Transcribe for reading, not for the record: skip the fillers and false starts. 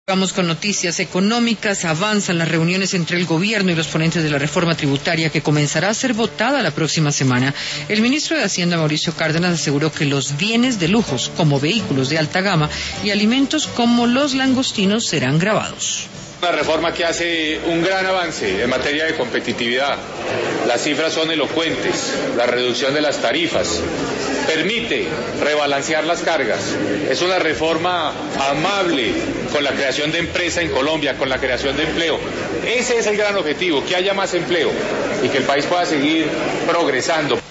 Vamos con noticias económicas. Avanzan las reuniones entre el gobierno y los ponentes de la reforma tributaria que comenzará a ser votada la próxima semana. El ministro de Hacienda, Mauricio Cárdenas, aseguró que los bienes de lujos, como vehículos de alta gama y alimentos como los langostinos, serán gravados. Una reforma que hace un gran avance en materia de competitividad. Las cifras son elocuentes. La reducción de las tarifas permite rebalancear las cargas. Es una reforma amable con la creación de empresa en Colombia, con la creación de empleo. Ese es el gran objetivo, que haya más empleo y que el país pueda seguir progresando.